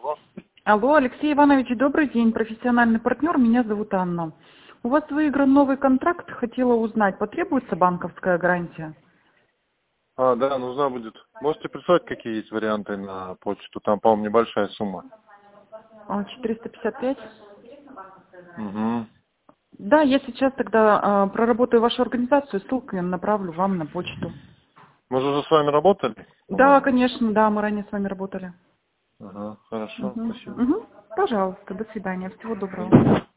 Алло, Алексей Иванович, добрый день, профессиональный партнер, меня зовут Анна. У вас выигран новый контракт, хотела узнать, потребуется банковская гарантия? Да, нужна будет. Можете прислать, какие есть варианты на почту? Там, по-моему, небольшая сумма. 455? Угу. Да, я сейчас тогда проработаю вашу организацию, ссылку я направлю вам на почту. Мы же уже с вами работали, Да, по-моему. конечно, да, мы ранее с вами работали. Ага, хорошо, Угу. спасибо. Угу. Пожалуйста, до свидания, всего До доброго. свидания.